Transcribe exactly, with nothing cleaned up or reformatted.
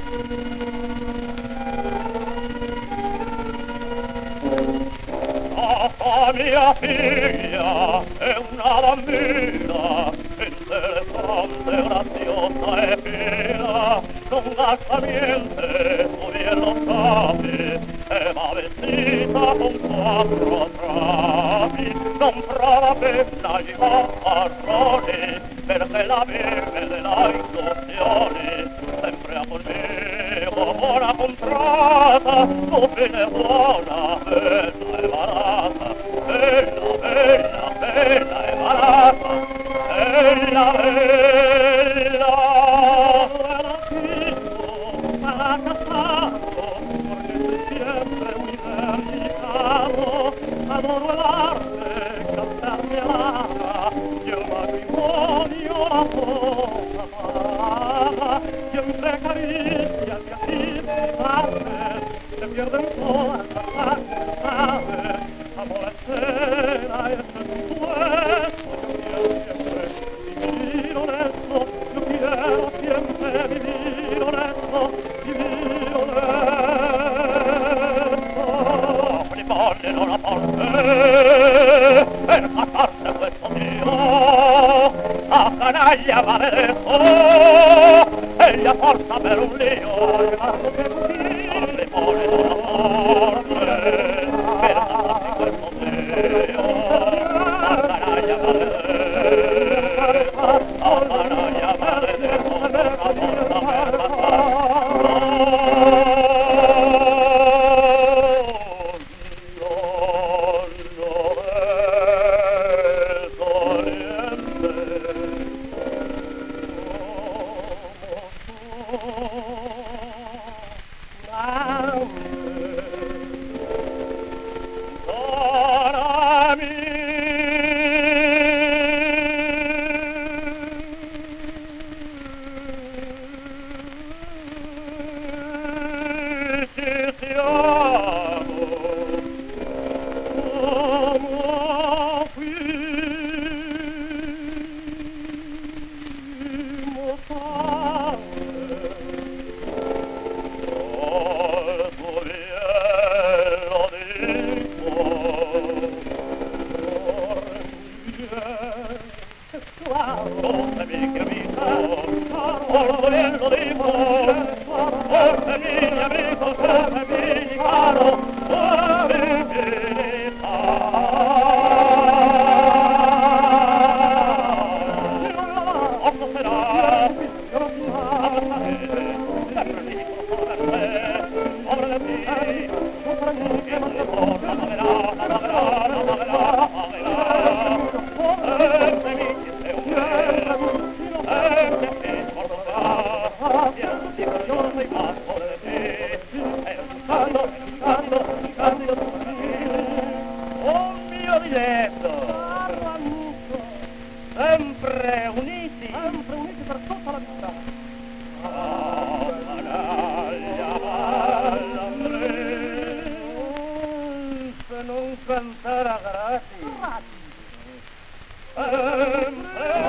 Mia figlia è una bambina interessante, graziosa e fina, non gasta niente, tu bien lo sapi, e va vestita con quattro trapi, non prova penna gli va marroni, perché la vive della intuizione, sempre a conmigo, buona contrata, tu fine buona, bella e barata, bella, bella, bella e barata, bella, bella, era figlio, sarà casato, vorrei sempre universitato, adoro l'arte, cantarmi all'ara, io matrimonio la poca paga, siempre caricia, que así me hace, se pierden todas las lágrimas, aborrecer ese supuesto, yo quiero siempre vivir honesto, yo quiero siempre vivir honesto, vivir honesto. Mi padre non la parte per casarse questo Dio, a canaglia va adesso, e gli porta per un lío, e guardo che così, mi padre non la parte per casarse questo Dio, a canaglia va adesso, a canaglia va adesso, per la porta per sempre uniti, sempre uniti per tutta la vita. Oh, canaglia, Andrea, se non cantara gratis, sempre